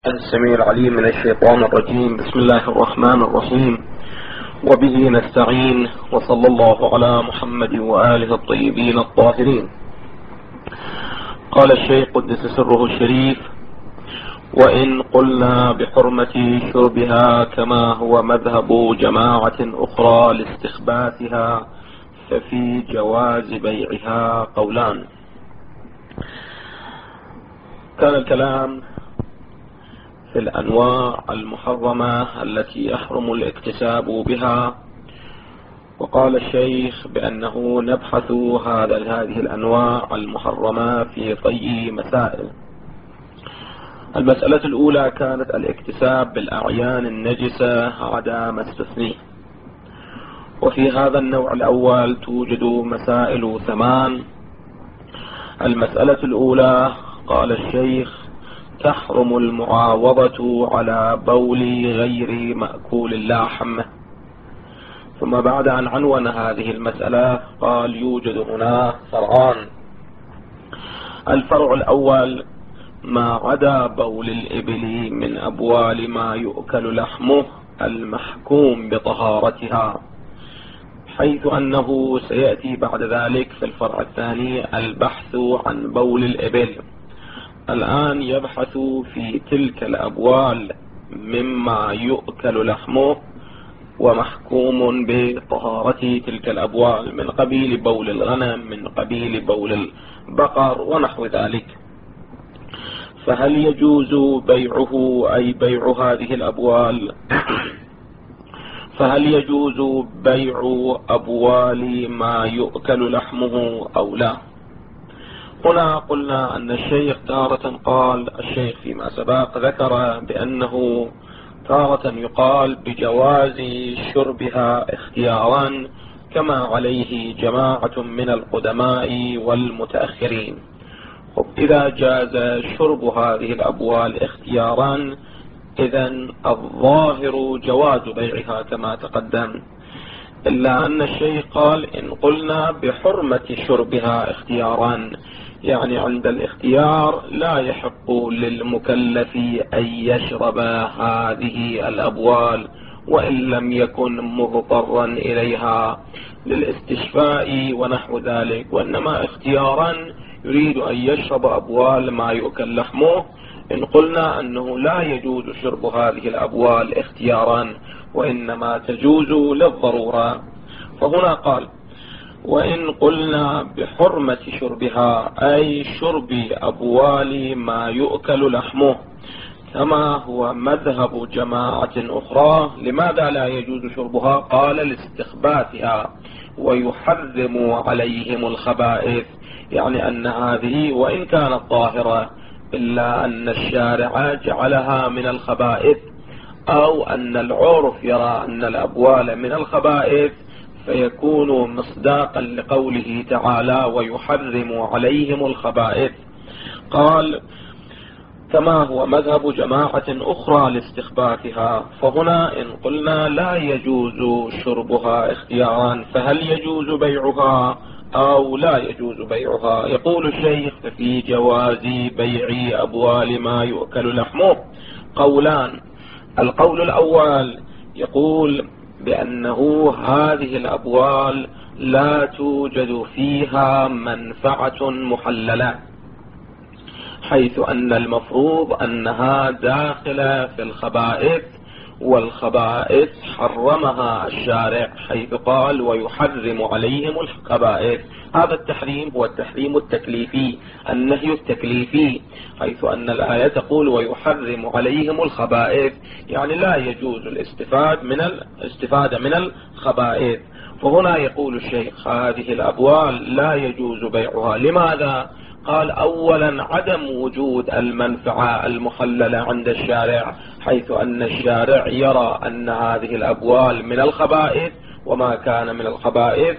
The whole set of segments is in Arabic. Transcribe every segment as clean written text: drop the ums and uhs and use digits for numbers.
السميع العليم من الشيطان الرجيم. بسم الله الرحمن الرحيم، وبه نستعين، وصلى الله على محمد وآله الطيبين الطاهرين. قال الشيخ قدس سره الشريف: وإن قلنا بحرمة شربها كما هو مذهب جماعة أخرى لاستخباثها ففي جواز بيعها قولان. كان الكلام في الأنواع المحرمة التي يحرم الاكتساب بها، وقال الشيخ بأنه نبحث هذه الأنواع المحرمة في طي مسائل. المسألة الأولى كانت الاكتساب بالأعيان النجسة عدا ما استثنيه، وفي هذا النوع الأول توجد مسائل 8. المسألة الأولى قال الشيخ: تحرم المعاوضة على بول غير مأكول اللحم. ثم بعد أن عنون هذه المسألة قال: يوجد هنا فرعان. الفرع الأول: ما عدا بول الإبل من أبوال ما يؤكل لحمه المحكوم بطهارتها، حيث أنه سيأتي بعد ذلك في الفرع الثاني البحث عن بول الإبل. الآن يبحث في تلك الأبوال مما يؤكل لحمه ومحكوم بطهارة تلك الأبوال، من قبيل بول الغنم، من قبيل بول البقر ونحو ذلك. فهل يجوز بيعه، أي بيع هذه الأبوال؟ فهل يجوز بيع أبوال ما يؤكل لحمه أو لا؟ هنا قلنا أن الشيخ تارة قال، الشيخ فيما سبق ذكر بأنه تارة يقال بجواز شربها اختيارا كما عليه جماعة من القدماء والمتأخرين. إذا جاز شرب هذه الأبوال اختيارا إذن الظاهر جواز بيعها كما تقدم، إلا أن الشيخ قال: إن قلنا بحرمة شربها اختيارا، يعني عند الاختيار لا يحق للمكلف أن يشرب هذه الأبوال وإن لم يكن مضطرا إليها للاستشفاء ونحو ذلك، وإنما اختيارا يريد أن يشرب أبوال ما يؤكل لحمه. إن قلنا أنه لا يجوز شرب هذه الأبوال اختيارا وإنما تجوز للضرورة، فهنا قال: وإن قلنا بحرمة شربها، أي شرب أبوال ما يؤكل لحمه كما هو مذهب جماعة أخرى. لماذا لا يجوز شربها؟ قال: لاستخباثها ويحرم عليهم الخبائث، يعني أن هذه وإن كانت طاهرة إلا أن الشارع جعلها من الخبائث، أو أن العرف يرى أن الأبوال من الخبائث، فيكون مصداقا لقوله تعالى: ويحرم عليهم الخبائث. قال: كما هو مذهب جماعة أخرى لاستخباثها. فهنا إن قلنا لا يجوز شربها اختيارا، فهل يجوز بيعها أو لا يجوز بيعها؟ يقول الشيخ: ففي جواز بيع أبوال ما يؤكل لحمه قولان. القول الأول يقول بأنه هذه الأبوال لا توجد فيها منفعة محللة، حيث أن المفروض أنها داخلة في الخبائث، والخبائث حرمها الشارع حيث قال: ويحرم عليهم الخبائث. هذا التحريم هو التحريم التكليفي، النهي التكليفي، حيث أن الآية تقول: ويحرم عليهم الخبائث، يعني لا يجوز الاستفادة من الخبائث. فهنا يقول الشيخ: هذه الأبوال لا يجوز بيعها. لماذا؟ قال: أولا عدم وجود المنفعة المحللة عند الشارع، حيث أن الشارع يرى أن هذه الأبوال من الخبائث، وما كان من الخبائث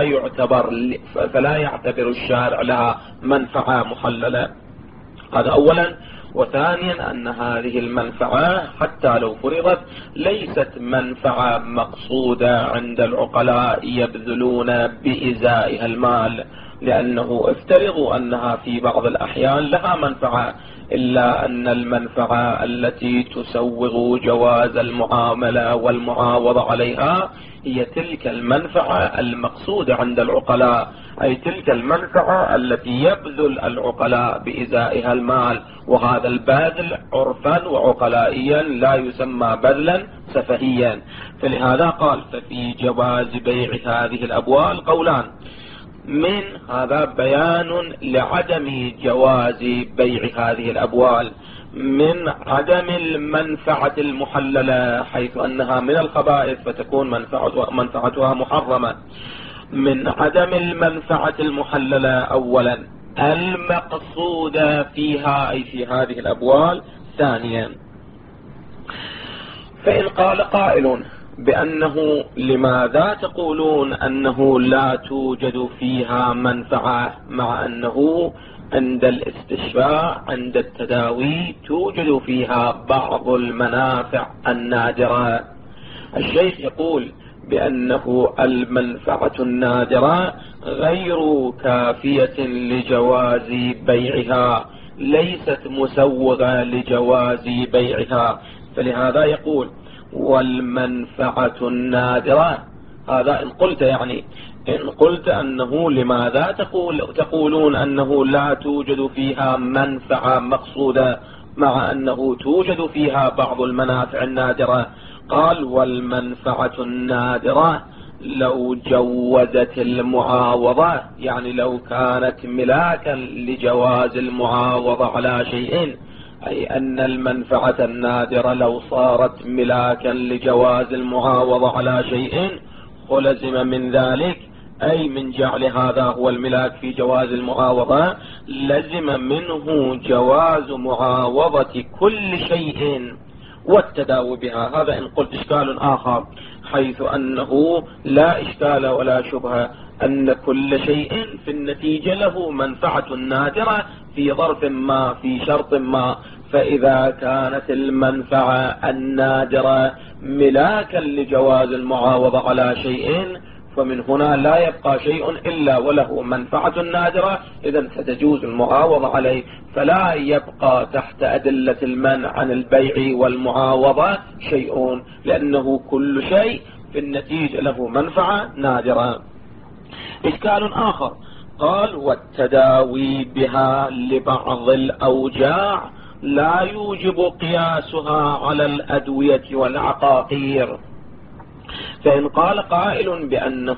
فلا يعتبر الشارع لها منفعة محللة. هذا أولا. وثانيا أن هذه المنفعة حتى لو فرضت ليست منفعة مقصودة عند العقلاء يبذلون بإزائها المال، لأنه افترضوا أنها في بعض الأحيان لها منفعة، إلا أن المنفعة التي تسوغ جواز المعاملة والمعاوضة عليها هي تلك المنفعة المقصودة عند العقلاء، أي تلك المنفعة التي يبذل العقلاء بإزائها المال، وهذا البذل عرفا وعقلائيا لا يسمى بذلا سفهيا. فلهذا قال ففي جواز بيع هذه الأبوال قولان، من هذا بيان لعدم جواز بيع هذه الأبوال من عدم المنفعة المحللة، حيث أنها من الخبائث فتكون منفعتها محرمة. من عدم المنفعة المحللة أولا المقصودة فيها أي في هذه الأبوال ثانيا. فإن قال قائل بأنه لماذا تقولون أنه لا توجد فيها منفعة، مع أنه عند الاستشفاء عند التداوي توجد فيها بعض المنافع النادرة؟ الشيخ يقول بأنه المنفعة النادرة غير كافية لجواز بيعها، ليست مسوغة لجواز بيعها. فلهذا يقول والمنفعة النادرة، هذا إن قلت إن قلت أنه لماذا تقولون أنه لا توجد فيها منفعة مقصودة مع أنه توجد فيها بعض المنافع النادرة. قال والمنفعة النادرة لو جوزت المعاوضة، يعني لو كانت ملاكا لجواز المعاوضة على شيء، أي أن المنفعة النادرة لو صارت ملاكا لجواز المعاوضة على شيء ولزم من ذلك، أي من جعل هذا هو الملاك في جواز المعاوضة لزم منه جواز معاوضة كل شيء والتداوي بها. هذا إن قلت إشكال آخر، حيث أنه لا إشكال ولا شبهة أن كل شيء في النتيجة له منفعة نادرة في ظرف ما في شرط ما. فإذا كانت المنفعة النادرة ملاكا لجواز المعاوضة على شيء، فمن هنا لا يبقى شيء إلا وله منفعة نادرة، إذن ستجوز المعاوضة عليه، فلا يبقى تحت أدلة المنع عن البيع والمعاوضة شيء، لأنه كل شيء في النتيجة له منفعة نادرة. إشكال آخر قال والتداوي بها لبعض الأوجاع لا يوجب قياسها على الأدوية والعقاقير. فإن قال قائل بأنه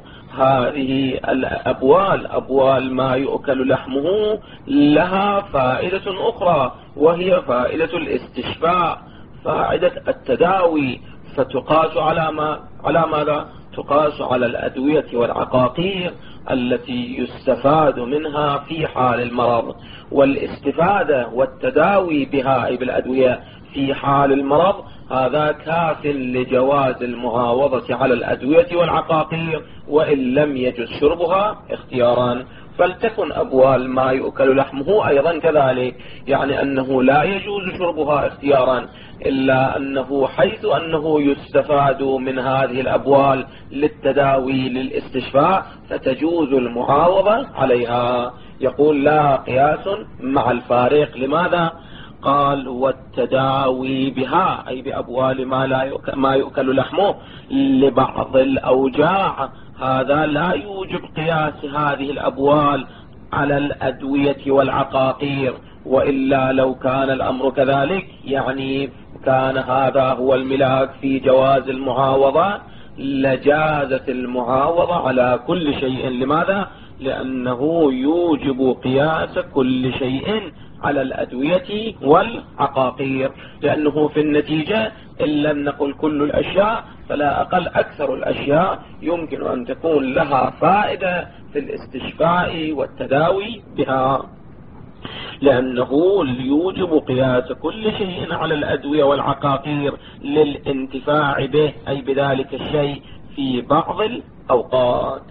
هذه الأبوال أبوال ما يؤكل لحمه لها فائدة أخرى، وهي فائدة الاستشفاء، فائدة التداوي، فتقاس على ماذا؟ تقاس على الأدوية والعقاقير التي يستفاد منها في حال المرض. والاستفادة والتداوي بها أي بالأدوية في حال المرض هذا كاف لجواز المعاوضة على الأدوية والعقاقير، وإن لم يجز شربها اختيارا. فلتكن أبوال ما يؤكل لحمه أيضا كذلك، يعني أنه لا يجوز شربها اختيارا، إلا أنه حيث أنه يستفاد من هذه الأبوال للتداوي للاستشفاء فتجوز المعاوضة عليها. يقول لا قياس مع الفارق. لماذا؟ قال والتداوي بها أي بأبوال ما يؤكل لحمه لبعض الأوجاع، هذا لا يوجب قياس هذه الأبوال على الأدوية والعقاقير، وإلا لو كان الأمر كذلك يعني كان هذا هو الملاك في جواز المعاوضة لجازت المعاوضة على كل شيء. لماذا؟ لأنه يوجب قياس كل شيء على الأدوية والعقاقير، لأنه في النتيجة إن لم نقل كل الأشياء فلا أقل أكثر الأشياء يمكن أن تكون لها فائدة في الاستشفاء والتداوي بها، لأنه يوجب قياس كل شيء على الأدوية والعقاقير للانتفاع به أي بذلك الشيء في بعض الأوقات.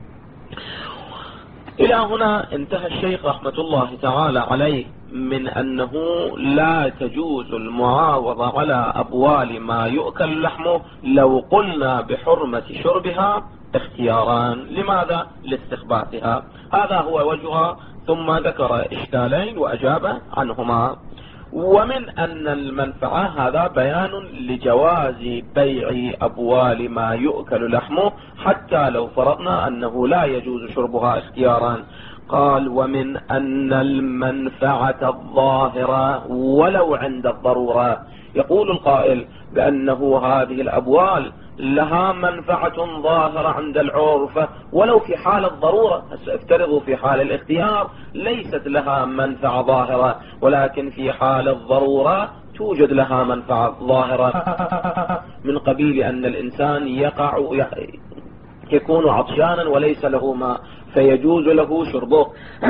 إلى هنا انتهى الشيخ رحمة الله تعالى عليه من أنه لا تجوز المعاوضة على أبوال ما يؤكل لحمه لو قلنا بحرمة شربها اختياران. لماذا؟ لاستخباتها. هذا هو وجهها. ثم ذكر إشكالين وأجاب عنهما. ومن أن المنفعة، هذا بيان لجواز بيع أبوال ما يؤكل لحمه حتى لو فرضنا أنه لا يجوز شربها اختيارا. قال: ومن أن المنفعة الظاهرة ولو عند الضرورة. يقول القائل بأنه هذه الأبوال لها منفعة ظاهرة عند العرف ولو في حال الضرورة. افترضوا في حال الاختيار ليست لها منفعة ظاهرة، ولكن في حال الضرورة توجد لها منفعة ظاهرة، من قبيل أن الإنسان يكون عطشانا وليس له ماء فيجوز له شربه،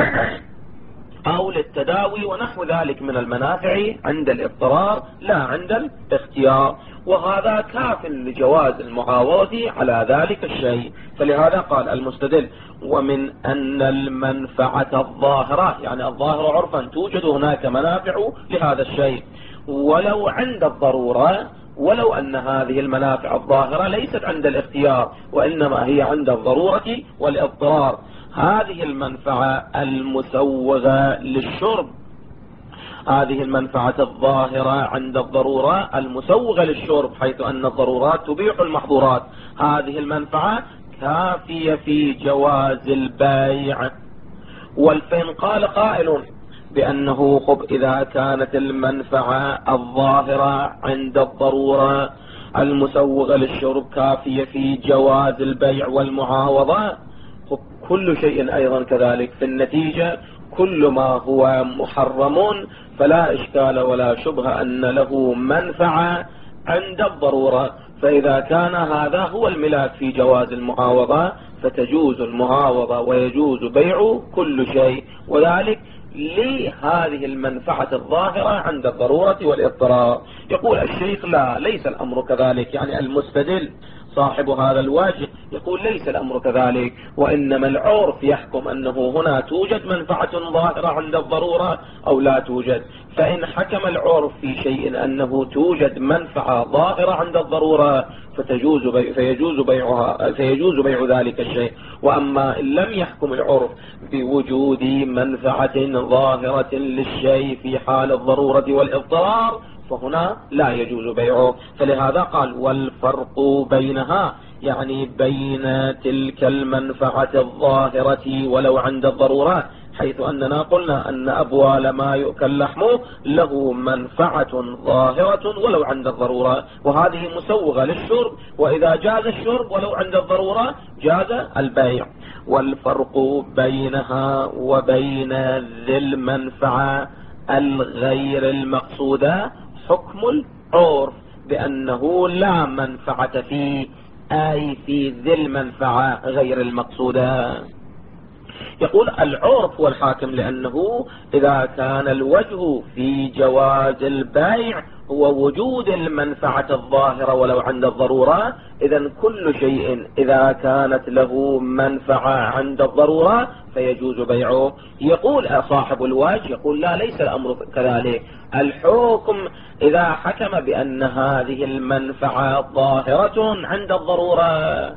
أو للتداوي ونحو ذلك من المنافع عند الاضطرار لا عند الاختيار. وهذا كاف لجواز المعاوضة على ذلك الشيء. فلهذا قال المستدل: ومن أن المنفعة الظاهرة، يعني الظاهرة عرفا توجد هناك منافع لهذا الشيء ولو عند الضرورة، ولو أن هذه المنافع الظاهرة ليست عند الاختيار وإنما هي عند الضرورة والاضطرار. هذه المنفعة المسوغة للشرب، هذه المنفعة الظاهرة عند الضرورة المسوغة للشرب، حيث أن الضرورات تبيح المحظورات، هذه المنفعة كافية في جواز البيع. والفين قال قائل بأنه إذا كانت المنفعة الظاهرة عند الضرورة المسوغة للشرب كافية في جواز البيع والمعاوضة، كل شيء أيضا كذلك في النتيجة كل ما هو محرم فلا إشكال ولا شبهة أن له منفعة عند الضرورة. فإذا كان هذا هو الملاك في جواز المعاوضة فتجوز المعاوضة ويجوز بيع كل شيء، وذلك لهذه المنفعة الظاهرة عند الضرورة والاضطرار. يقول الشيخ: لا، ليس الأمر كذلك. يعني المستدل صاحب هذا الواجب يقول ليس الأمر كذلك، وإنما العرف يحكم أنه هنا توجد منفعة ظاهرة عند الضرورة أو لا توجد. فإن حكم العرف في شيء أنه توجد منفعة ظاهرة عند الضرورة فيجوز بيع ذلك الشيء. وأما إن لم يحكم العرف بوجود منفعة ظاهرة للشيء في حال الضرورة والاضطرار فهنا لا يجوز بيعه. فلهذا قال: والفرق بينها، يعني بين تلك المنفعة الظاهرة ولو عند الضرورة، حيث أننا قلنا أن أبوال ما يؤكل لحمه له منفعة ظاهرة ولو عند الضرورة، وهذه مسوغة للشرب، وإذا جاز الشرب ولو عند الضرورة جاز البيع. والفرق بينها وبين ذي المنفعة الغير المقصودة حكم العرف بأنه لا منفعة فيه، أي في ذي المنفعة غير المقصودة. يقول العرف والحاكم لأنه إذا كان الوجه في جواز البيع هو وجود المنفعة الظاهرة ولو عند الضرورة، إذن كل شيء إذا كانت له منفعة عند الضرورة فيجوز بيعه. يقول صاحب الوجه يقول: لا، ليس الأمر كذلك. الحكم إذا حكم بأن هذه المنفعة ظاهرة عند الضرورة،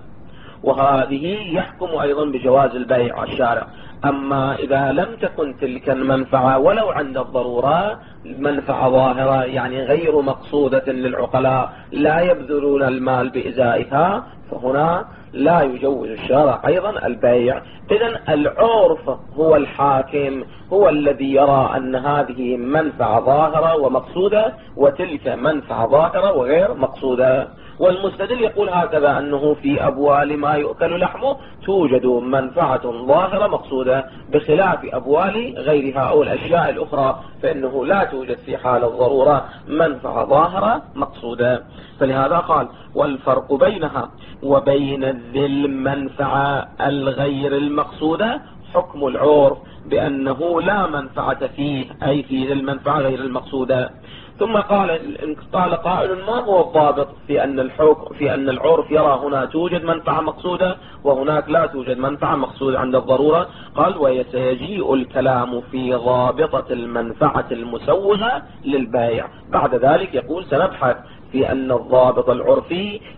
وهذه يحكم أيضا بجواز البيع الشارع. أما إذا لم تكن تلك المنفعة ولو عند الضرورة منفعة ظاهرة، يعني غير مقصودة للعقلاء لا يبذلون المال بإزائها، فهنا لا يجوز الشارع أيضا البيع. إذن العرف هو الحاكم، هو الذي يرى أن هذه منفعة ظاهرة ومقصودة وتلك منفعة ظاهرة وغير مقصودة. والمستدل يقول هكذا: أنه في أبوال ما يؤكل لحمه توجد منفعة ظاهرة مقصودة، بخلاف أبوال غيرها أو الأشياء الأخرى فإنه لا توجد في حال الضرورة منفعة ظاهرة مقصودة. فلهذا قال: والفرق بينها وبين ذي المنفعة الغير المقصودة حكم العرف بأنه لا منفعة فيه، أي في ذي المنفعة غير المقصودة. ثم قال قائل: ما هو الضابط في أن العرف يرى هنا توجد منفعة مقصودة وهناك لا توجد منفعة مقصودة عند الضرورة؟ قال: وسيجيء الكلام في ضابطة المنفعة المسوغة للبيع. بعد ذلك يقول: سنبحث في أن الضابط العرفي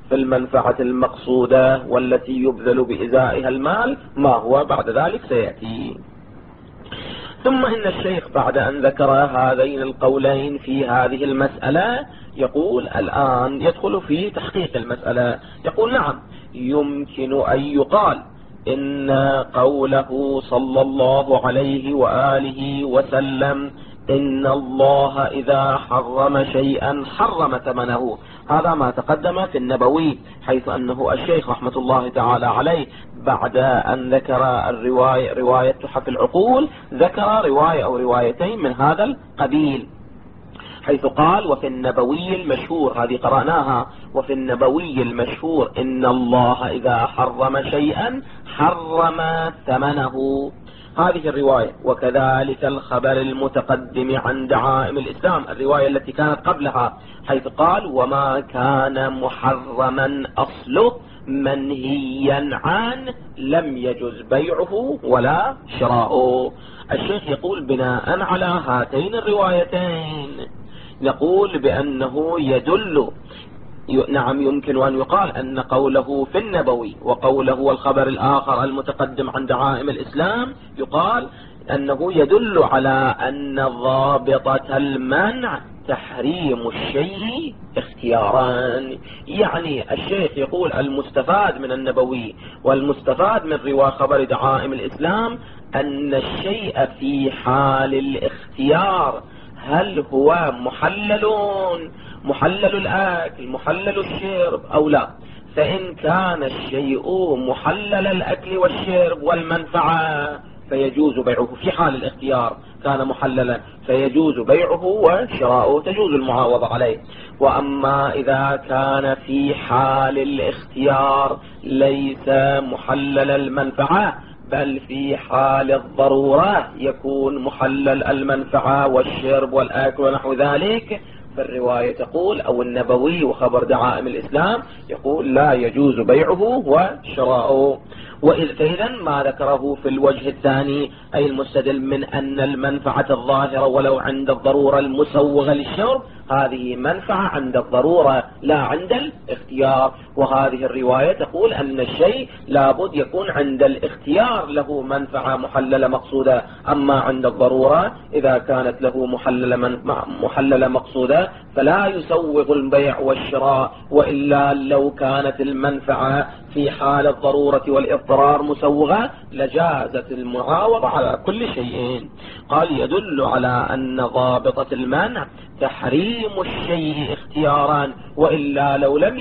في المنفعة المقصودة والتي يبذل بإزائها المال ما هو بعد ذلك سيأتي. ثم إن الشيخ بعد أن ذكر هذين القولين في هذه المسألة يقول الآن يدخل في تحقيق المسألة. يقول نعم يمكن أن يقال إن قوله صلى الله عليه وآله وسلم إن الله إذا حرم شيئا حرم ثمنه، هذا ما تقدم في النبوي، حيث أنه الشيخ رحمة الله تعالى عليه بعد أن ذكر رواية تحف العقول ذكر رواية أو روايتين من هذا القبيل، حيث قال وفي النبوي المشهور، هذه قرأناها، وفي النبوي المشهور إن الله إذا حرم شيئا حرم ثمنه، هذه الرواية. وكذلك الخبر المتقدم عن دعائم الإسلام، الرواية التي كانت قبلها، حيث قال وما كان محرما أصله منهيا عنه لم يجز بيعه ولا شراؤه. الشيخ يقول بناء على هاتين الروايتين نقول بأنه يدل، نعم يمكن أن يقال أن قوله في النبوي وقوله والخبر الآخر المتقدم عن دعائم الإسلام يقال أنه يدل على أن ضابطة المنع تحريم الشيء اختيارا. يعني الشيخ يقول المستفاد من النبوي والمستفاد من رواية خبر دعائم الإسلام أن الشيء في حال الاختيار هل هو محلل الأكل محلل الشرب أو لا، فإن كان الشيء محلل الأكل والشرب والمنفعة فيجوز بيعه في حال الاختيار، كان محللا فيجوز بيعه وشراؤه تجوز المعاوضة عليه. وأما إذا كان في حال الاختيار ليس محلل المنفعة بل في حال الضرورة يكون محلل المنفعة والشرب والأكل ونحو ذلك، فالرواية تقول أو النبوي وخبر دعائم الإسلام يقول لا يجوز بيعه وشراؤه. فإذا ما ذكره في الوجه الثاني أي المستدل من أن المنفعة الظاهرة ولو عند الضرورة المسوغة للشرب هذه منفعة عند الضرورة لا عند الاختيار، وهذه الرواية تقول أن الشيء لابد يكون عند الاختيار له منفعة محللة مقصودة، أما عند الضرورة إذا كانت له محللة مقصودة فلا يسوغ البيع والشراء، وإلا لو كانت المنفعة في حال الضرورة والاضطرار مسوغة لجازت المعاوضة على كل شيء. قال يدل على أن ضابطة المنع تحريم الشيء اختيارا، وإلا لو لم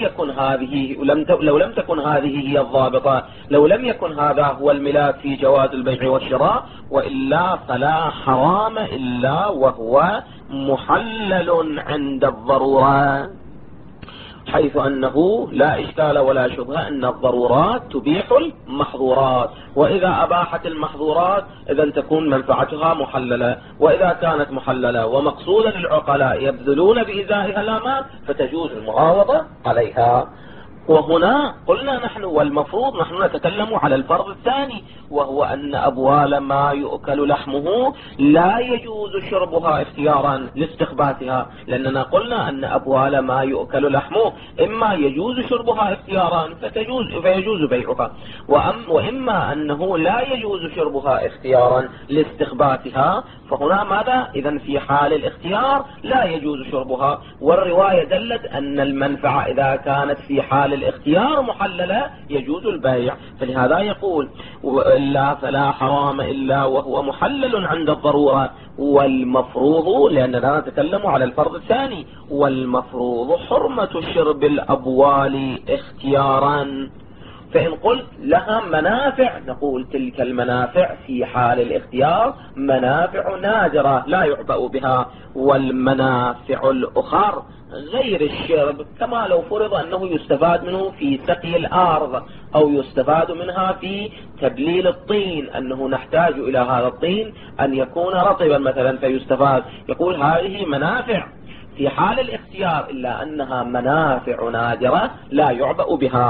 تكن هذه هي الضابطة، لو لم يكن هذا هو الملاك في جواز البيع والشراء، وإلا فلا حرام إلا وهو محلل عند الضرورة، حيث أنه لا إشكال ولا شبهة أن الضرورات تبيح المحظورات، وإذا أباحت المحظورات إذا تكون منفعتها محللة، وإذا كانت محللة ومقصودا للعقلاء يبذلون بإزائها الأمان فتجوز المعاوضة عليها. وهنا قلنا نحن والمفروض نحن نتكلم على الفرض الثاني، وهو أن أبوال ما يؤكل لحمه لا يجوز شربها اختيارا لاستخباتها، لأننا قلنا أن أبوال ما يؤكل لحمه إما يجوز شربها اختيارا فيجوز بيعها، وإما أنه لا يجوز شربها اختيارا لاستخباتها، فهنا ماذا؟ إذن في حال الاختيار لا يجوز شربها، والرواية دلت أن المنفعة إذا كانت في حال الاختيار محللة يجوز البيع، فلهذا يقول إلا فلا حرام إلا وهو محلل عند الضرورة، والمفروض لأننا نتكلم على الفرض الثاني، والمفروض حرمة شرب الأبوال اختيارا. فإن قلت لها منافع نقول تلك المنافع في حال الاختيار منافع نادرة لا يعبأ بها، والمنافع الأخر غير الشرب كما لو فرض أنه يستفاد منه في سقي الأرض أو يستفاد منها في تبليل الطين، أنه نحتاج إلى هذا الطين أن يكون رطبا مثلا فيستفاد، يقول هذه منافع في حال الاختيار إلا أنها منافع نادرة لا يعبأ بها.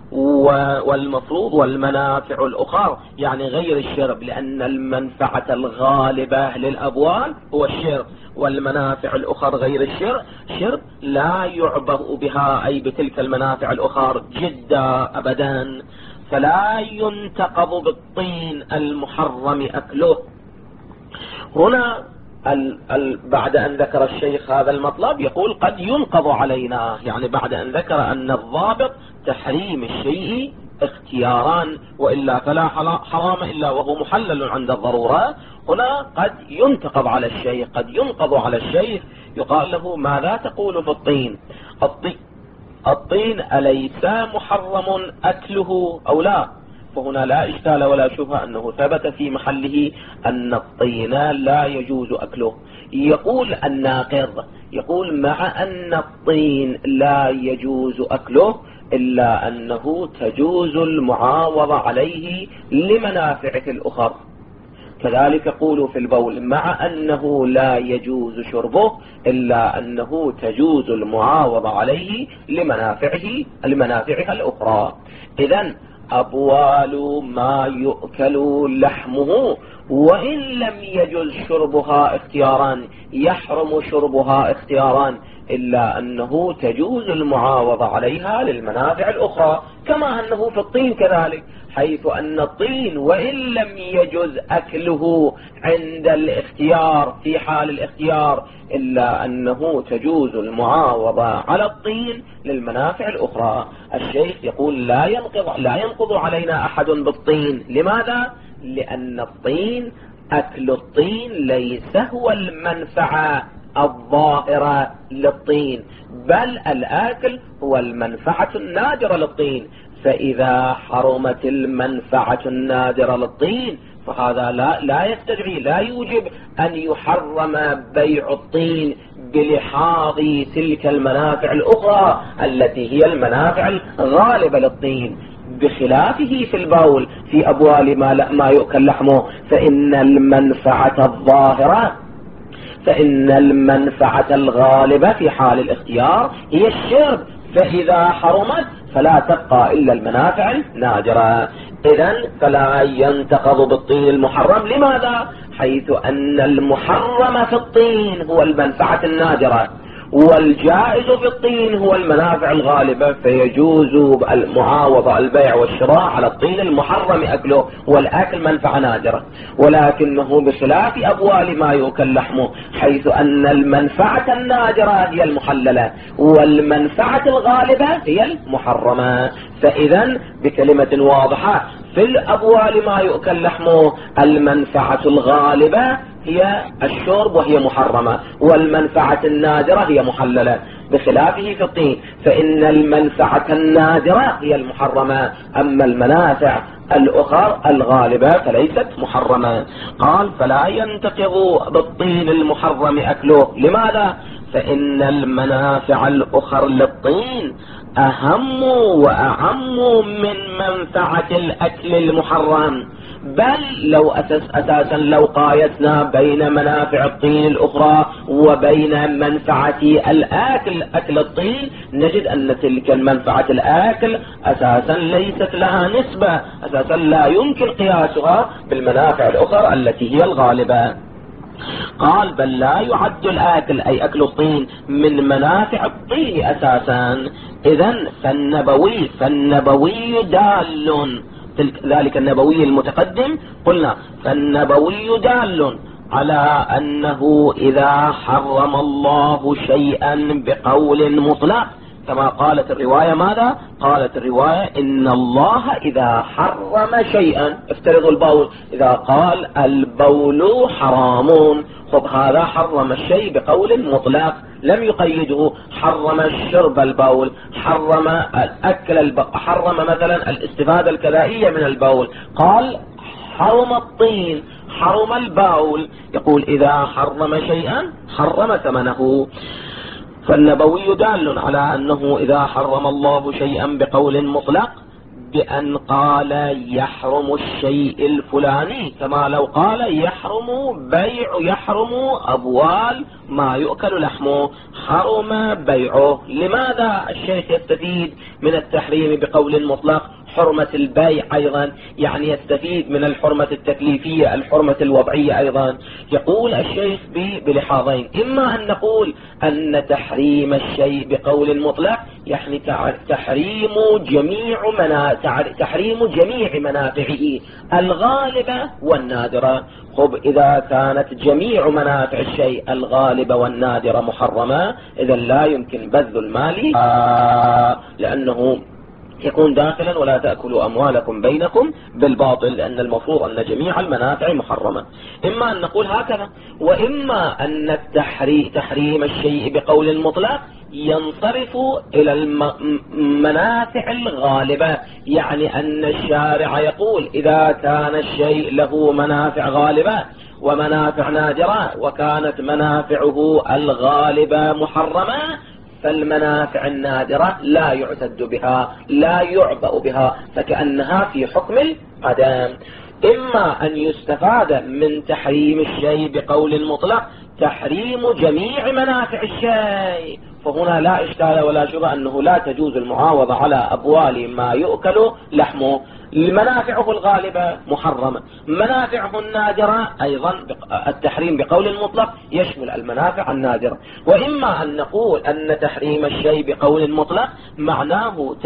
والمفروض والمنافع الأخرى يعني غير الشرب، لأن المنفعة الغالبة للأبوال هو الشرب، والمنافع الأخرى غير الشرب لا يعبأ بها أي بتلك المنافع الأخرى جدا أبدا. فلا ينتقض بالطين المحرم أكله. هنا بعد أن ذكر الشيخ هذا المطلب يقول قد ينقض علينا، يعني بعد أن ذكر أن الضابط تحريم الشيء اختيارا، وإلا فلا حرام إلا وهو محلل عند الضرورة. هنا قد ينتقض على الشيء، قد ينقض على الشيء، يقال له ماذا تقول في الطين؟ الطين أليس محرم أكله أو لا؟ فهنا لا إشكال ولا شبهة أنه ثبت في محله أن الطين لا يجوز أكله. يقول الناقض، يقول مع أن الطين لا يجوز أكله إلا أنه تجوز المعاوضة عليه لمنافعه الأخرى. كذلك يقول في البول مع أنه لا يجوز شربه إلا أنه تجوز المعاوضة عليه لمنافعها الأخرى. إذن أبوال ما يؤكل لحمه وإن لم يجوز شربها اختيارا، يحرم شربها اختيارا، إلا أنه تجوز المعاوضة عليها للمنافع الأخرى، كما أنه في الطين كذلك، حيث أن الطين وإن لم يجوز أكله عند الاختيار في حال الاختيار، إلا أنه تجوز المعاوضة على الطين للمنافع الأخرى. الشيخ يقول لا ينقض علينا أحد بالطين. لماذا؟ لأن الطين أكل الطين ليس هو المنفعة الظاهرة للطين، بل الآكل هو المنفعة النادرة للطين. فإذا حرمت المنفعة النادرة للطين فهذا لا يستدعي، لا يوجب أن يحرم بيع الطين بلحاظ تلك المنافع الأخرى التي هي المنافع الغالبة للطين. بخلافه في البول في أبوال ما يؤكل لحمه، فإن المنفعة الغالبة في حال الاختيار هي الشرب، فإذا حرمت فلا تبقى إلا المنافع النادرة. إذن فلا ينتقض بالطين المحرم. لماذا؟ حيث أن المحرم في الطين هو المنفعة النادرة، والجائز في الطين هو المنافع الغالبة، فيجوز المعاوضة البيع والشراء على الطين المحرم أكله، والأكل منفعة نادرة. ولكنه بخلاف أبوال ما يؤكل لحمه، حيث أن المنفعة النادرة هي المحللة والمنفعة الغالبة هي المحرمة. فإذا بكلمة واضحة في الأبوال ما يؤكل لحمه المنفعة الغالبة هي الشرب وهي محرمة، والمنفعة النادرة هي محللة. بخلافه في الطين فإن المنفعة النادرة هي المحرمة، أما المنافع الأخرى الغالبة فليست محرمة. قال فلا ينتقض بالطين المحرم أكله. لماذا؟ فإن المنافع الأخرى للطين أهم وأعم من منفعة الأكل المحرم. بل لو أساسا لو قايسنا بين منافع الطين الأخرى وبين منفعة أكل الطين، نجد أن تلك المنفعة الأكل أساسا ليست لها نسبة، أساسا لا يمكن قياسها بالمنافع الأخرى التي هي الغالبة. قال بل لا يعد الآكل أي أكل الطين من منافع الطين أساسا. إذن فالنبوي دال، ذلك النبوي المتقدم قلنا فالنبوي دال على أنه إذا حرم الله شيئا بقول مطلق، كما قالت الرواية ماذا؟ قالت الرواية إن الله إذا حرم شيئا، افترضوا البول، إذا قال البول حرام، خب هذا حرم الشيء بقول مطلق لم يقيده، حرم الشرب البول، حرم الأكل حرم مثلا الاستفادة الكلائية من البول، قال حرم الطين، حرم البول، يقول إذا حرم شيئا حرم ثمنه. فالنبوي دال على أنه إذا حرم الله شيئا بقول مطلق بأن قال يحرم الشيء الفلاني، كما لو قال يحرم أبوال ما يؤكل لحمه، حرم بيعه. لماذا الشيخ يستفيد من التحريم بقول مطلق حرمة البيع أيضا؟ يعني يستفيد من الحرمة التكليفية، الحرمة الوضعية أيضا. يقول الشيخ بلحاظين: إما أن نقول أن تحريم الشيء بقول مطلق يعني تحريم جميع منافعه الغالبة والنادرة. خب إذا كانت جميع منافع الشيء الغالبة والنادرة محرمة، إذا لا يمكن بذل المال لأنه يكون داخلا ولا تأكلوا أموالكم بينكم بالباطل، لأن المفروض أن جميع المنافع محرمة. إما أن نقول هكذا، وإما أن تحريم الشيء بقول مطلق ينصرف إلى المنافع الغالبة، يعني أن الشارع يقول إذا كان الشيء له منافع غالبة ومنافع نادرة وكانت منافعه الغالبة محرمة، فالمنافع النادرة لا يعتد بها، لا يعبأ بها، فكأنها في حكم العدم. إما أن يستفاد من تحريم الشيء بقول مطلق تحريم جميع منافع الشيء، فهنا لا إشكال ولا شبهة أنه لا تجوز المعاوضة على أبوال ما يؤكل لحمه، منافعه الغالبة محرمة، منافعه النادرة أيضا التحريم بقول المطلق يشمل المنافع النادرة. وإما أن نقول أن تحريم الشيء بقول مطلق معناه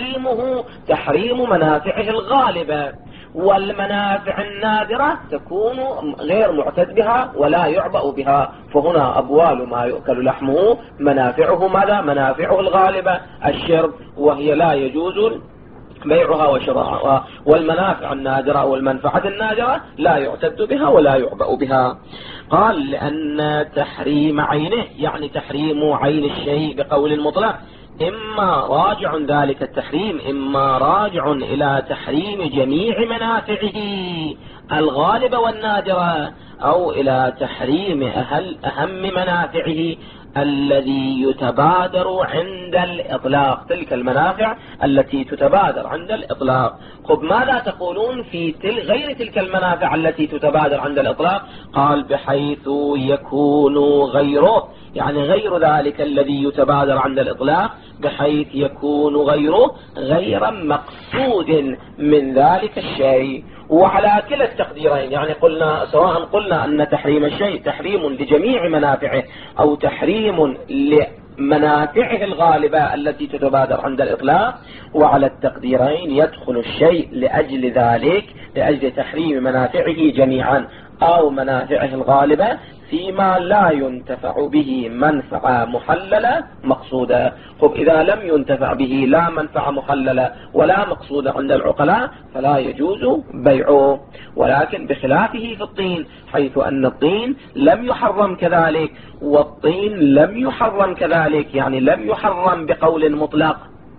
تحريم منافعه الغالبة، والمنافع النادرة تكون غير معتد بها ولا يعبأ بها، فهنا أبوال ما يؤكل لحمه منافعه ماذا؟ منافعه الغالبة الشرب، وهي لا يجوز بيعها وشراءها، والمنافع النادرة والمنفعة النادرة لا يعتد بها ولا يعبأ بها. قال لأن تحريم عينه يعني تحريم عين الشيء بقول مطلق إما راجع ذلك التحريم إما راجع إلى تحريم جميع منافعه الغالبة والنادرة، أو إلى تحريم أهم منافعه الذي يتبادر عند الإطلاق، تلك المنافع التي تتبادر عند الإطلاق. خب ماذا تقولون في غير تلك المنافع التي تتبادر عند الإطلاق؟ قال بحيث يكون غيره، يعني غير ذلك الذي يتبادر عند الإطلاق، بحيث يكون غيره غير مقصود من ذلك الشيء. وعلى كلا التقديرين، يعني سواء قلنا أن تحريم الشيء تحريم لجميع منافعه أو تحريم لمنافعه الغالبة التي تتبادر عند الإطلاق، وعلى التقديرين يدخل الشيء لأجل ذلك، لأجل تحريم منافعه جميعا أو منافعه الغالبة فيما لا ينتفع به منفعة محللة مقصودة. خب إذا لم ينتفع به لا منفعة محللة ولا مقصودة عند العقلاء فلا يجوز بيعه، ولكن بخلافه في الطين، حيث أن الطين لم يحرم كذلك، والطين لم يحرم كذلك، يعني لم يحرم بقول مطلق.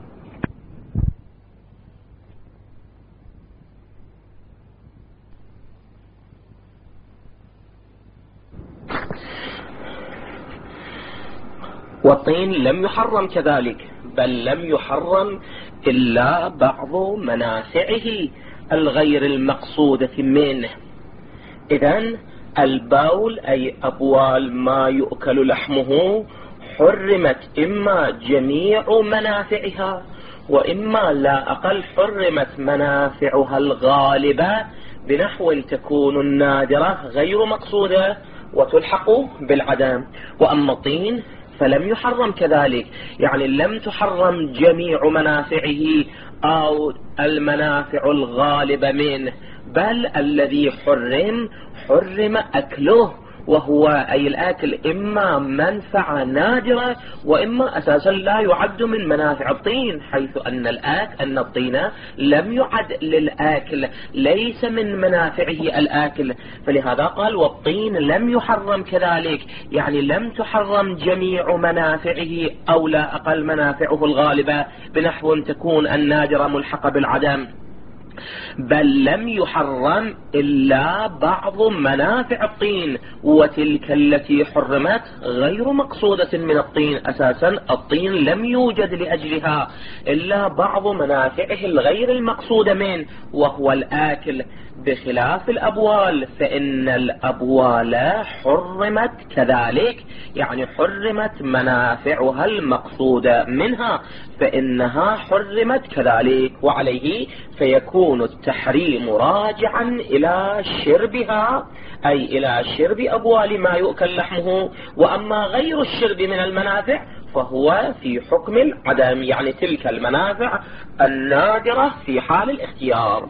والطين لم يحرم كذلك، بل لم يحرم إلا بعض منافعه الغير المقصودة منه. إذن البول أي أبوال ما يؤكل لحمه حرمت إما جميع منافعها وإما لا أقل حرمت منافعها الغالبة بنحو تكون النادرة غير مقصودة وتلحق بالعدم. وأما الطين فلم يحرم كذلك، يعني لم تحرم جميع منافعه أو المنافع الغالبة منه، بل الذي حرم أكله، وهو أي الآكل إما منفعة نادرة وإما أساسا لا يعد من منافع الطين، حيث أن الطين لم يعد للآكل، ليس من منافعه الآكل. فلهذا قال والطين لم يحرم كذلك، يعني لم تحرم جميع منافعه أو لا أقل منافعه الغالبة بنحو تكون النادرة ملحقة بالعدم. بل لم يحرم إلا بعض منافع الطين، وتلك التي حرمت غير مقصودة من الطين. أساسا الطين لم يوجد لأجلها إلا بعض منافعه الغير المقصودة منه، وهو الآكل، بخلاف الأبوال فإن الأبوال حرمت كذلك، يعني حرمت منافعها المقصودة منها فإنها حرمت كذلك، وعليه فيكون التحريم راجعا إلى شربها، أي إلى شرب أبوال ما يؤكل لحمه. وأما غير الشرب من المنافع فهو في حكم العدم، يعني تلك المنافع النادرة في حال الاختيار،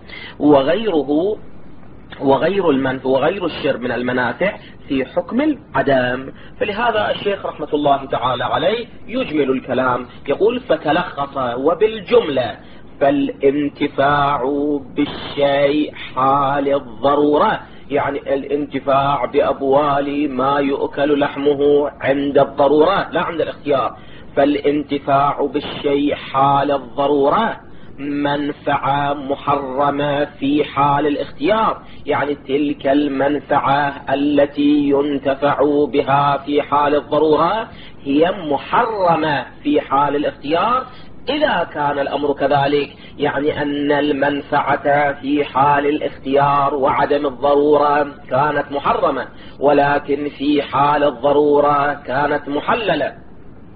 وغير الشرب من المنافع في حكم العدم. فلهذا الشيخ رحمة الله تعالى عليه يجمل الكلام، يقول: فتلخص وبالجملة فالانتفاع بالشيء حال الضرورة، يعني الانتفاع بأبوال ما يؤكل لحمه عند الضرورة لا عند الاختيار. فالانتفاع بالشيء حال الضرورة منفعة محرمة في حال الاختيار، يعني تلك المنفعة التي ينتفع بها في حال الضرورة هي محرمة في حال الاختيار إذا كان الأمر كذلك، يعني أن المنفعة في حال الاختيار وعدم الضرورة كانت محرمة، ولكن في حال الضرورة كانت محللة.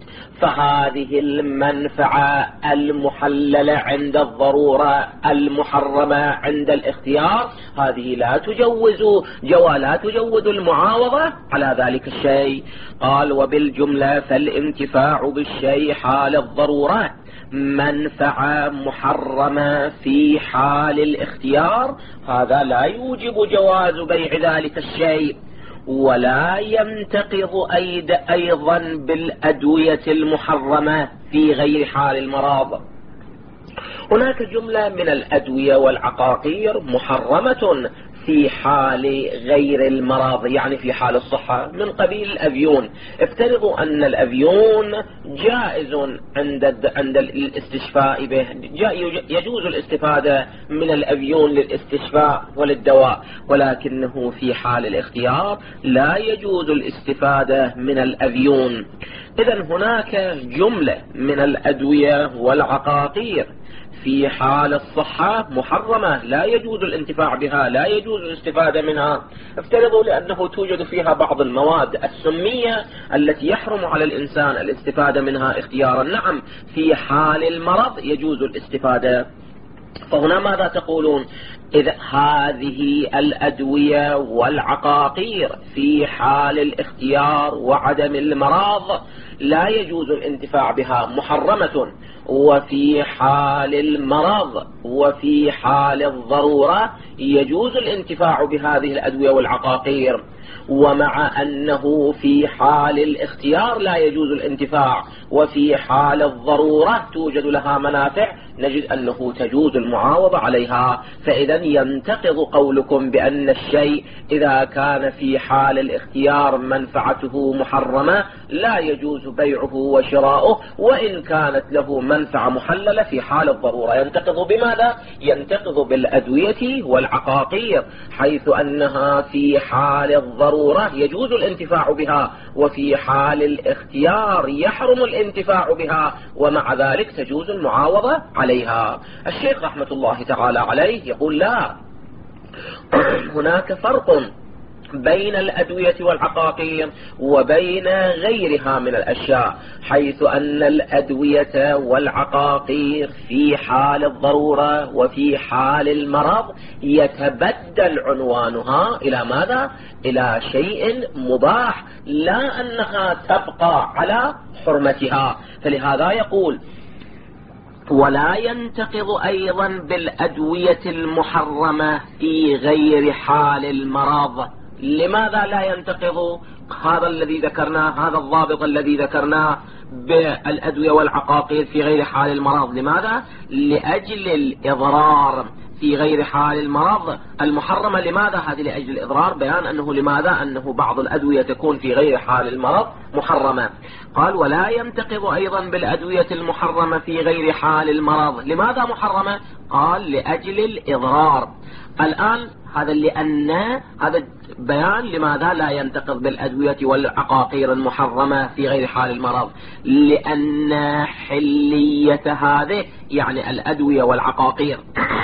فهذه المنفعة المحللة عند الضرورة المحرمة عند الاختيار هذه لا تجوز المعاوضة على ذلك الشيء. قال: وبالجملة فالانتفاع بالشيء حال الضرورة منفعة محرمة في حال الاختيار، هذا لا يوجب جواز بيع ذلك الشيء، ولا ينتقض أيضا بالأدوية المحرمة في غير حال المرض. هناك جملة من الأدوية والعقاقير محرمة في حال غير المرض، يعني في حال الصحة، من قبيل الأفيون. افترضوا أن الأفيون جائز عند الاستشفاء به، يجوز الاستفادة من الأفيون للاستشفاء وللدواء، ولكنه في حال الاختيار لا يجوز الاستفادة من الأفيون. إذن هناك جملة من الأدوية والعقاقير في حال الصحة محرمة، لا يجوز الانتفاع بها، لا يجوز الاستفادة منها. افترضوا لأنه توجد فيها بعض المواد السمية التي يحرم على الإنسان الاستفادة منها اختيارا. نعم، في حال المرض يجوز الاستفادة. فهنا ماذا تقولون؟ إذا هذه الأدوية والعقاقير في حال الاختيار وعدم المرض لا يجوز الانتفاع بها، محرمة، وفي حال المرض وفي حال الضرورة يجوز الانتفاع بهذه الأدوية والعقاقير. ومع أنه في حال الاختيار لا يجوز الانتفاع، وفي حال الضرورة توجد لها منافع، نجد أنه تجوز المعاوضة عليها. فإذا ينتقض قولكم بأن الشيء إذا كان في حال الاختيار منفعته محرمة لا يجوز بيعه وشراؤه، وإن كانت له منفعة محللة في حال الضرورة. ينتقض بماذا؟ ينتقض بالأدوية والعقاقير، حيث أنها في حال الضرورة يجوز الانتفاع بها، وفي حال الاختيار يحرم الانتفاع بها، ومع ذلك تجوز المعاوضة عليها. الشيخ رحمة الله تعالى عليه يقول: لا، هناك فرق بين الأدوية والعقاقير وبين غيرها من الأشياء، حيث أن الأدوية والعقاقير في حال الضرورة وفي حال المرض يتبدل عنوانها إلى ماذا؟ إلى شيء مباح، لا أنها تبقى على حرمتها. فلهذا يقول: ولا ينتقض أيضا بالأدوية المحرمة في غير حال المرض. لماذا لا ينتقض؟ هذا الذي ذكرناه، هذا الضابط الذي ذكرناه بالأدوية والعقاقير في غير حال المرض. لماذا؟ لأجل الإضرار في غير حال المرض المحرمة. لماذا؟ هذه لأجل الإضرار، بيان أنه لماذا أنه بعض الأدوية تكون في غير حال المرض محرمة. قال ولا ينتقض أيضا بالأدوية المحرمة في غير حال المرض. لماذا محرمة؟ قال لأجل الإضرار. الآن هذا لأن هذا بيان لماذا لا ينتقض بالأدوية والعقاقير المحرمة في غير حال المرض، لأن حلية هذه يعني الأدوية والعقاقير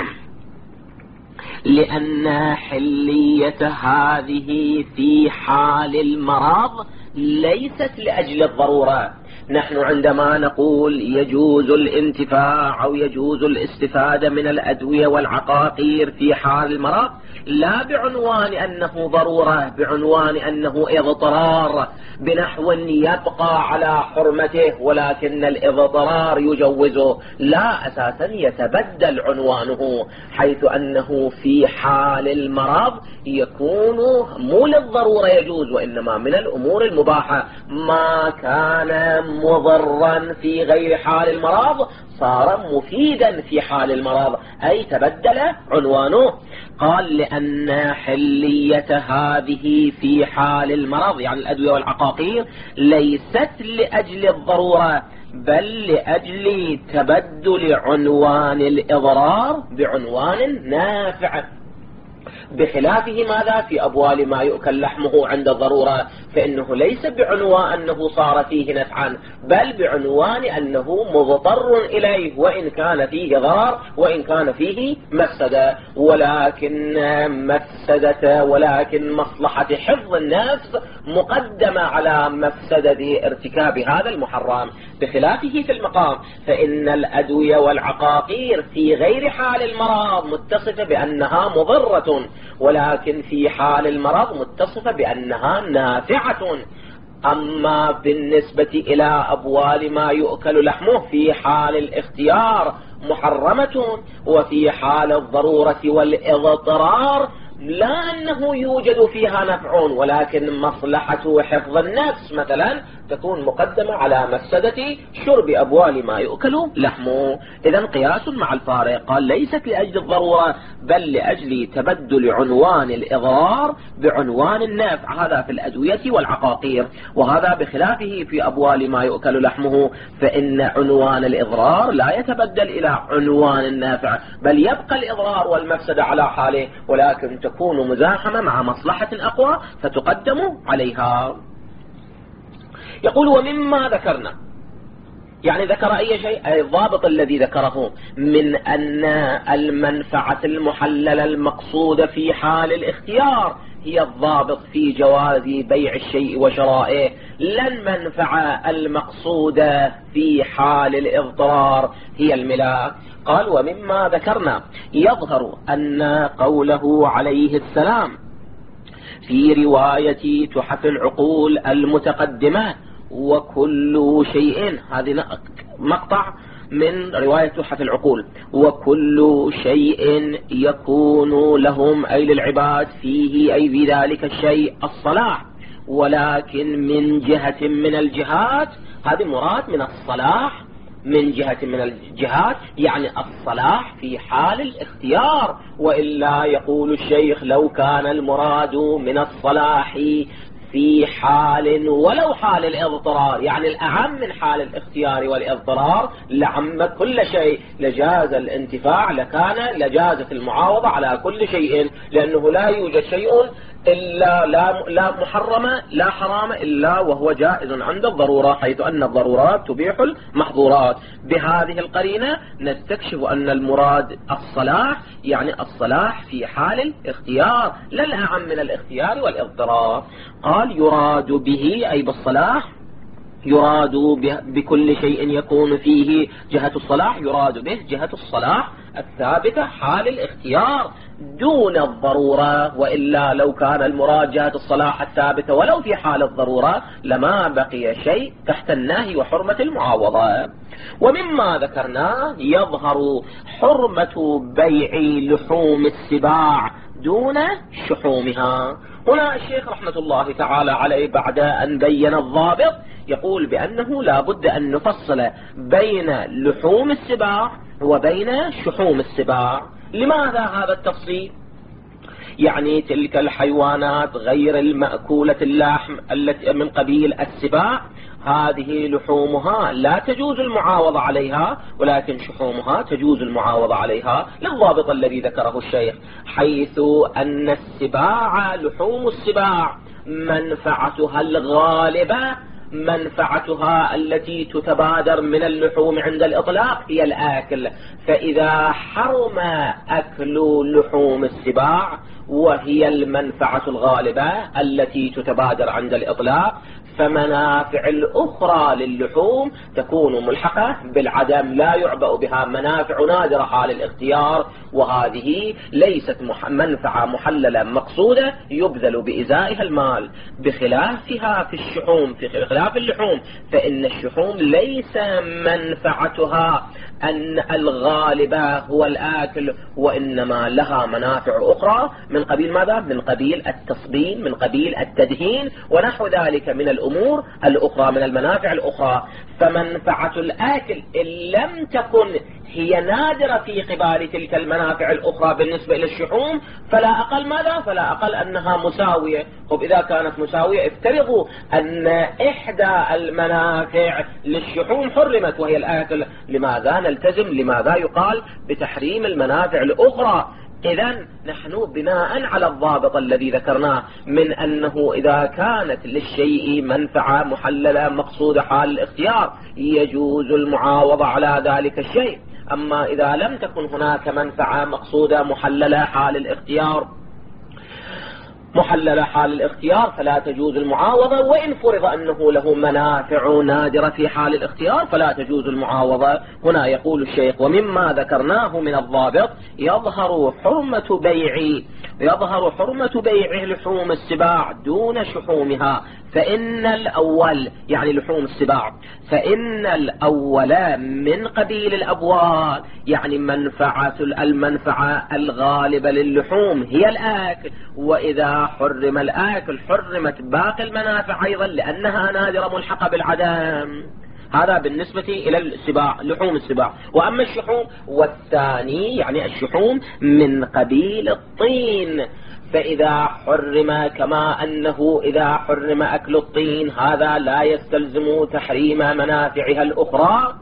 لأن حلية هذه في حال المرض ليست لأجل الضرورة. نحن عندما نقول يجوز الانتفاع أو يجوز الاستفادة من الأدوية والعقاقير في حال المرض لا بعنوان أنه ضرورة، بعنوان أنه اضطرار بنحو يبقى على حرمته، ولكن الاضطرار يجوزه، لا أساسا يتبدل عنوانه، حيث أنه في حال المرض يكون مو للضرورة يجوز، وإنما من الأمور المباحة. ما كان مضرا في غير حال المرض صار مفيدا في حال المرض، أي تبدل عنوانه. قال لأن حلية هذه في حال المرض يعني الأدوية والعقاقير ليست لأجل الضرورة، بل لأجل تبدل عنوان الإضرار بعنوان نافع، بخلافه ماذا في أبوال ما يؤكل لحمه عند الضرورة، فإنه ليس بعنوان أنه صار فيه نفعا، بل بعنوان أنه مضطر إليه، وإن كان فيه ضرر وإن كان فيه مفسدة، ولكن مصلحة حفظ النفس مقدمة على مفسدة ارتكاب هذا المحرم. بخلافه في المقام فإن الأدوية والعقاقير في غير حال المرض متصفة بأنها مضرة، ولكن في حال المرض متصفة بأنها نافعة. أما بالنسبة إلى أبوال ما يؤكل لحمه في حال الاختيار محرمة، وفي حال الضرورة والإضطرار لا أنه يوجد فيها نفع، ولكن مصلحة حفظ النفس مثلا تكون مقدمة على مفسدة شرب أبوال ما يؤكل لحمه. إذن قياس مع الفارق، قال ليست لأجل الضرورة بل لأجل تبدل عنوان الإضرار بعنوان النفع، هذا في الأدوية والعقاقير، وهذا بخلافه في أبوال ما يؤكل لحمه، فإن عنوان الإضرار لا يتبدل إلى عنوان النافع، بل يبقى الإضرار والمفسدة على حاله، ولكن تكون مزاحمة مع مصلحة أقوى فتقدم عليها. يقول ومما ذكرنا، يعني ذكر أي شيء، أي الضابط الذي ذكره من أن المنفعة المحللة المقصودة في حال الاختيار هي الضابط في جواز بيع الشيء وشرائه، لا المنفعة المقصودة في حال الاضطرار هي الملاك. قال ومما ذكرنا يظهر أن قوله عليه السلام في رواية تحف العقول المتقدمة وكل شيء، هذه مقطع من رواية تحف العقول، وكل شيء يكون لهم أي للعباد فيه أي في ذلك الشيء الصلاح، ولكن من جهة من الجهات، هذه مراد من الصلاح من جهة من الجهات، يعني الصلاح في حال الاختيار، وإلا يقول الشيخ لو كان المراد من الصلاح في حال ولو حال الاضطرار، يعني الأعم من حال الاختيار والاضطرار لعم كل شيء، لجاز الانتفاع لكان لجازة المعاوضة على كل شيء، لأنه لا يوجد شيء إلا لا محرمة لا حرام إلا وهو جائز عند الضرورة، حيث أن الضرورات تبيح المحظورات. بهذه القرينة نستكشف أن المراد الصلاح، يعني الصلاح في حال الاختيار لا الأعم من الاختيار والاضطرار. قال يراد به أي بالصلاح، يراد بكل شيء يكون فيه جهة الصلاح، يراد به جهة الصلاح الثابتة حال الاختيار دون الضرورة، وإلا لو كان المراد جهة الصلاح الثابتة ولو في حال الضرورة لما بقي شيء تحت النهي وحرمة المعاوضة. ومما ذكرنا يظهر حرمة بيع لحوم السباع دون شحومها. هنا الشيخ رحمة الله تعالى عليه بعد أن بين الضابط يقول بأنه لا بد أن نفصل بين لحوم السباع وبين شحوم السباع. لماذا هذا التفصيل؟ يعني تلك الحيوانات غير المأكولة اللحم التي من قبيل السباع، هذه لحومها لا تجوز المعاوضة عليها، ولكن شحومها تجوز المعاوضة عليها للضابط الذي ذكره الشيخ، حيث أن السباع لحوم السباع منفعتها الغالبة، منفعتها التي تتبادر من اللحوم عند الإطلاق هي الآكل. فإذا حرم أكل لحوم السباع وهي المنفعة الغالبة التي تتبادر عند الإطلاق، فمنافع الأخرى للحوم تكون ملحقة بالعدم، لا يعبأ بها، منافع نادرة حال الاختيار، وهذه ليست منفعة محللة مقصودة يبذل بإزائها المال، بخلافها في الشحوم، في خلاف اللحوم، فإن الشحوم ليس منفعتها أن الغالبة هو الآكل، وإنما لها منافع أخرى من قبيل ماذا؟ من قبيل التصبين، من قبيل التدهين ونحو ذلك من الأمور الأخرى، من المنافع الأخرى. فمنفعة الآكل إن لم تكن هي نادرة في قبال تلك المنافع الأخرى بالنسبة إلى الشحوم، فلا أقل ماذا؟ فلا أقل أنها مساوية. طب إذا كانت مساوية افترضوا أن إحدى المنافع للشحوم حرمت وهي الآكل، لماذا نلتزم؟ لماذا يقال بتحريم المنافع الأخرى؟ إذن نحن بناء على الضابط الذي ذكرناه من أنه إذا كانت للشيء منفعة محللة مقصودة حال الاختيار يجوز المعاوضة على ذلك الشيء. أما إذا لم تكن هناك منفعة مقصودة محللة حال الاختيار فلا تجوز المعاوضة، وإن فرض أنه له منافع نادرة في حال الاختيار فلا تجوز المعاوضة. هنا يقول الشيخ: ومما ذكرناه من الضابط يظهر حرمة بيع لحوم السباع دون شحومها، فإن الأول يعني لحوم السباع، فإن الأول من قبيل الأبوال، يعني المنفعة الغالبة للحوم هي الآكل، وإذا حرم الآكل حرمت باقي المنافع أيضا لأنها نادرة ملحقة بالعدم. هذا بالنسبة إلى السباع، لحوم السباع. وأما الشحوم والثاني يعني الشحوم من قبيل الطين، فإذا حرم كما أنه إذا حرم أكل الطين هذا لا يستلزم تحريم منافعها الأخرى،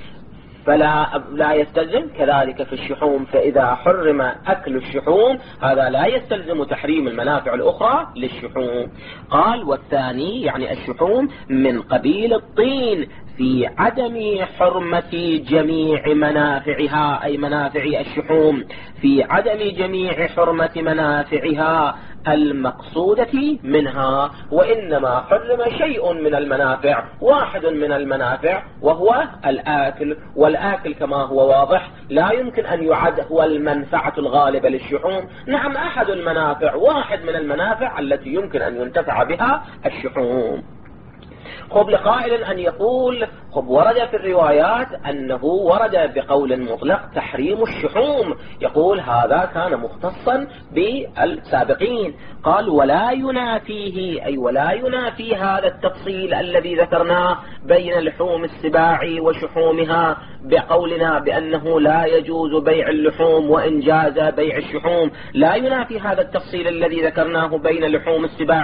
فلا يستلزم كذلك في الشحوم، فإذا حرم أكل الشحوم هذا لا يستلزم تحريم المنافع الأخرى للشحوم. قال: والثاني يعني الشحوم من قبيل الطين في عدم حرمة جميع منافعها، أي منافع الشحوم في عدم جميع حرمة منافعها المقصودة منها، وإنما حرم شيء من المنافع، واحد من المنافع وهو الآكل، والآكل كما هو واضح لا يمكن أن يعد هو المنفعة الغالبة للشحوم. نعم أحد المنافع، واحد من المنافع التي يمكن أن ينتفع بها الشحوم. خب لقائل أن يقول: خب ورد في الروايات أنه ورد بقول مطلق تحريم الشحوم، يقول هذا كان مختصا بالسابقين. قال: ولا ينافيه، أي ولا ينافي هذا التفصيل الذي ذكرناه بين لحوم السباع وشحومها بقولنا بأنه لا يجوز بيع اللحوم وإن جاز بيع الشحوم، لا ينافي هذا التفصيل الذي ذكرناه بين لحوم السباع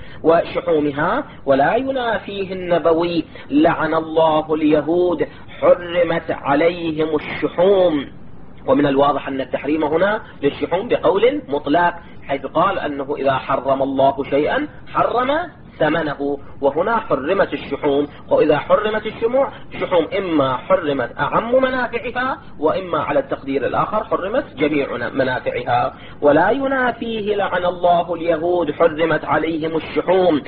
وشحومها، ولا ينافيه النبوي لعن الله اليهود حرمت عليهم الشحوم. ومن الواضح أن التحريم هنا للشحوم بقول مطلق، حيث قال أنه إذا حرم الله شيئا حرم ثمنه، وهنا حرمت الشحوم. وإذا حرمت الشحوم إما حرمت أعم منافعها، وإما على التقدير الآخر حرمت جميع منافعها. ولا ينافيه لعن الله اليهود حرمت عليهم الشحوم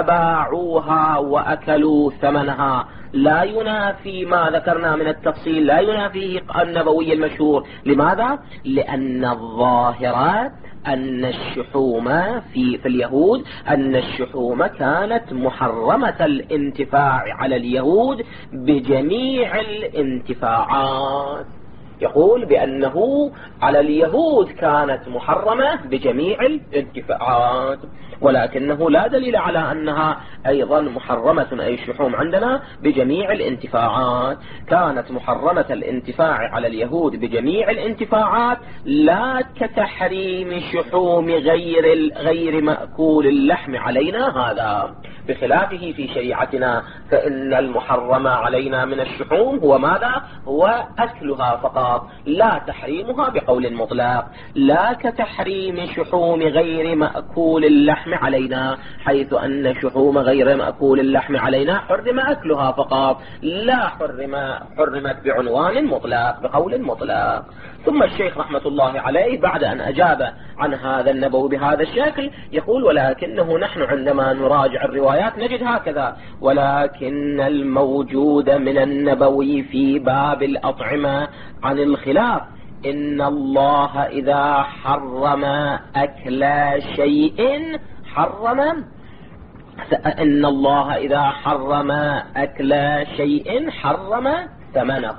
فباعوها وأكلوا ثمنها، لا ينافي ما ذكرنا من التفصيل، لا ينافيه النبوي المشهور. لماذا؟ لأن الظاهرات أن الشحوم في اليهود أن الشحوم كانت محرمة الانتفاع على اليهود بجميع الانتفاعات. يقول بأنه على اليهود كانت محرمة بجميع الانتفاعات، ولكنه لا دليل على أنها أيضا محرمة أي الشحوم عندنا بجميع الانتفاعات. كانت محرمة الانتفاع على اليهود بجميع الانتفاعات، لا كتحريم شحوم غير مأكول اللحم علينا هذا، بخلافه في شريعتنا فإن المحرم علينا من الشحوم هو ماذا؟ هو أكلها فقط، لا تحريمها بقول مطلق، لا كتحريم شحوم غير مأكول اللحم علينا، حيث أن شحوم غير مأكول اللحم علينا حرم أكلها فقط، لا حرمت بعنوان مطلق بقول مطلق. ثم الشيخ رحمة الله عليه بعد أن أجاب عن هذا النبوي بهذا الشكل يقول ولكنه نحن عندما نراجع الروايات نجد هكذا: ولكن الموجود من النبوي في باب الأطعمة عن الخلاف إن الله إذا حرم أكل شيء إن الله إذا حرم أكل شيء حرم ثمنه.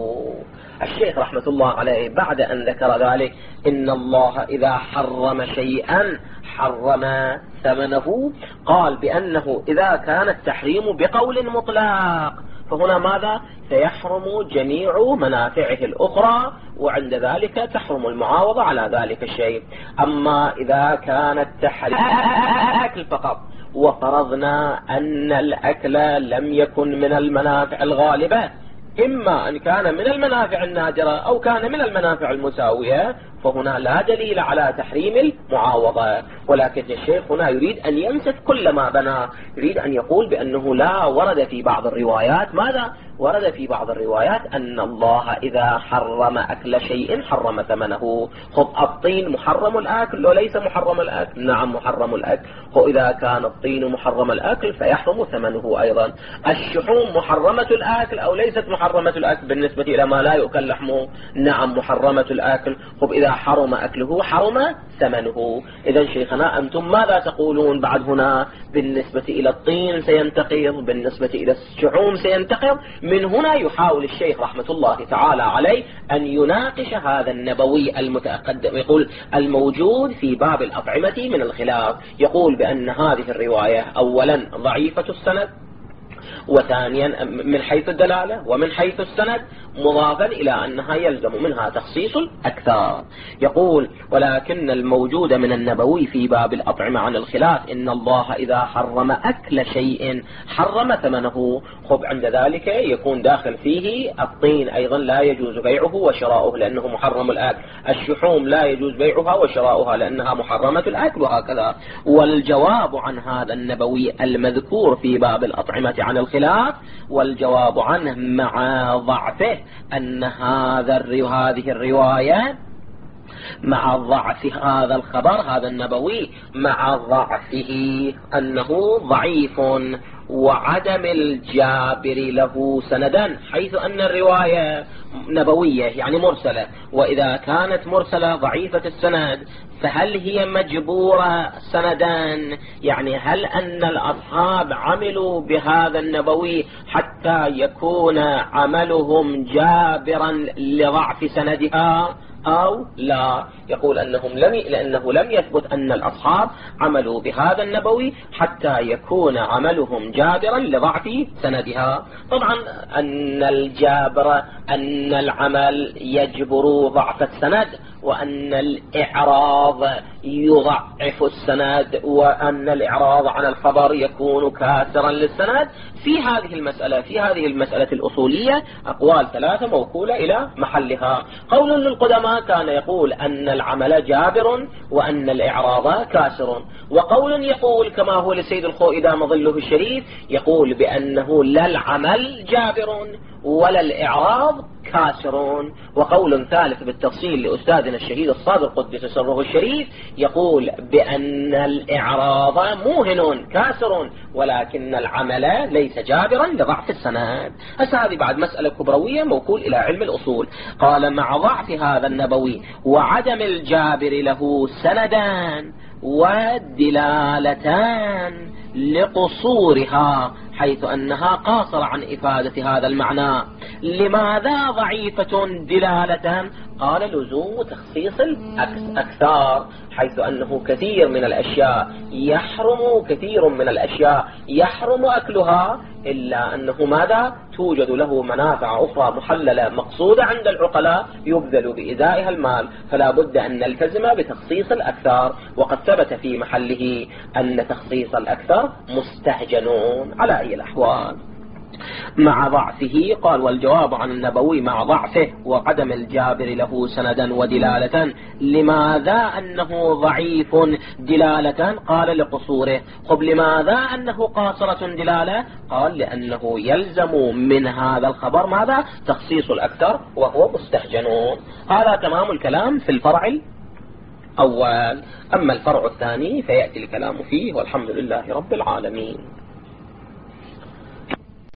الشيخ رحمة الله عليه بعد أن ذكر ذلك إن الله إذا حرم شيئا حرم ثمنه، قال بأنه إذا كان التحريم بقول مطلق فهنا ماذا؟ سيحرم جميع منافعه الأخرى، وعند ذلك تحرم المعاوضة على ذلك الشيء. أما إذا كان التحريم أكل فقط وفرضنا أن الأكل لم يكن من المنافع الغالبة، إما أن كان من المنافع النادرة أو كان من المنافع المساوية، فهنا لا دليل على تحريم المعاوضة. ولكن الشيخ هنا يريد أن ينسف كل ما بنى، يريد أن يقول بأنه لا ورد في بعض الروايات ماذا؟ ورد في بعض الروايات أن الله إذا حرم أكل شيء حرم ثمنه. خب الطين محرم الأكل وليس محرم الأكل؟ نعم محرم الأكل. وإذا كان الطين محرم الأكل فيحرم ثمنه أيضا. الشحوم محرمة الأكل أو ليست محرمة الأكل بالنسبة إلى ما لا يؤكل لحمه؟ نعم محرمة الأكل. خب إذا حرم أكله حرم ثمنه. إذا شيخنا أنتم ماذا تقولون بعد هنا؟ بالنسبة إلى الطين سينتقض، بالنسبة إلى الشحوم سينتقض. من هنا يحاول الشيخ رحمة الله تعالى عليه أن يناقش هذا النبوي المتقدم، يقول الموجود في باب الأطعمة من الخلاف، يقول بأن هذه الرواية أولا ضعيفة السند، وثانيا من حيث الدلالة ومن حيث السند، مضافا إلى أنها يلزم منها تخصيص الأكثر. يقول ولكن الموجود من النبوي في باب الأطعمة عن الخلاف إن الله إذا حرم أكل شيء حرم ثمنه. خب عند ذلك يكون داخل فيه الطين أيضا لا يجوز بيعه وشراؤه لأنه محرم الأكل، الشحوم لا يجوز بيعها وشراؤها لأنها محرمة الأكل، وهكذا. والجواب عن هذا النبوي المذكور في باب الأطعمة عن الخلاف والجواب عنه مع ضعفه أن هذه الرواية مع ضعف هذا الخبر هذا النبوي مع ضعفه أنه ضعيف وعدم الجابر له سندا، حيث أن الرواية نبوية يعني مرسلة، وإذا كانت مرسلة ضعيفة السند فهل هي مجبورة سندان؟ يعني هل أن الأصحاب عملوا بهذا النبوي حتى يكون عملهم جابرا لضعف سندها أو لا؟ يقول لأنه لم يثبت أن الأصحاب عملوا بهذا النبوي حتى يكون عملهم جابرا لضعف سندها. طبعا أن الجابر أن العمل يجبر ضعف السند، وأن الإعراض يضعف السند، وأن الإعراض عن الخبر يكون كاسرا للسند. في هذه المسألة الأصولية أقوال ثلاثة موكولة إلى محلها. قول للقدماء كان يقول أن العمل جابر وأن الإعراض كاسر، وقول يقول كما هو لسيد الخوئي دام ظله الشريف يقول بأنه لا العمل جابر ولا الإعراض كاسرون. وقول ثالث بالتفصيل لأستاذنا الشهيد الصادق قدس سره الشريف يقول بأن الإعراض موهن كاسر ولكن العمل ليس جابرا لضعف السند. هذه بعد مسألة كبروية موكول إلى علم الأصول. قال مع ضعف هذا النبوي وعدم الجابر له سندان والدلالتان لقصورها حيث أنها قاصرة عن إفادة هذا المعنى. لماذا ضعيفة دلالة؟ قال لزوم تخصيص الأكثار، حيث أنه كثير من الأشياء يحرم أكلها، إلا أنه ماذا؟ توجد له منافع أخرى محللة مقصودة عند العقلاء يبذل بإزائها المال، فلا بد أن نلتزم بتخصيص الأكثر. وقد ثبت في محله أن تخصيص الأكثر مستهجنون على أي الأحوال مع ضعفه. قال والجواب عن النبوي مع ضعفه وعدم الجابر له سندا ودلالة. لماذا أنه ضعيف دلالة؟ قال لقصوره. طب لماذا أنه قاصرة دلالة؟ قال لأنه يلزم من هذا الخبر ماذا؟ تخصيص الأكثر وهو مستهجنون. هذا تمام الكلام في الفرع الأول. أما الفرع الثاني فيأتي الكلام فيه، والحمد لله رب العالمين.